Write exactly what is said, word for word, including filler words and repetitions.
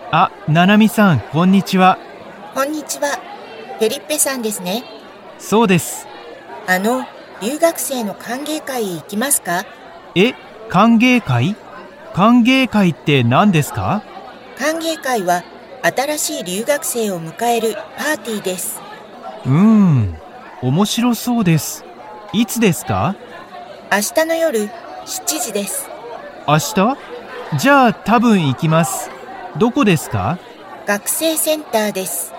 あ、ななみさん、こんにちは。 こんにちは。フェリッペさんですね。 そうです。 あの、留学生の歓迎会へ行きますか？ え、歓迎会？歓迎会って何ですか？ 歓迎会は、新しい留学生を迎えるパーティーです。 うーん、面白そうです。いつですか？ 明日の夜、しちじです。 明日？じゃあ多分行きます。どこですか？ 学生センターです。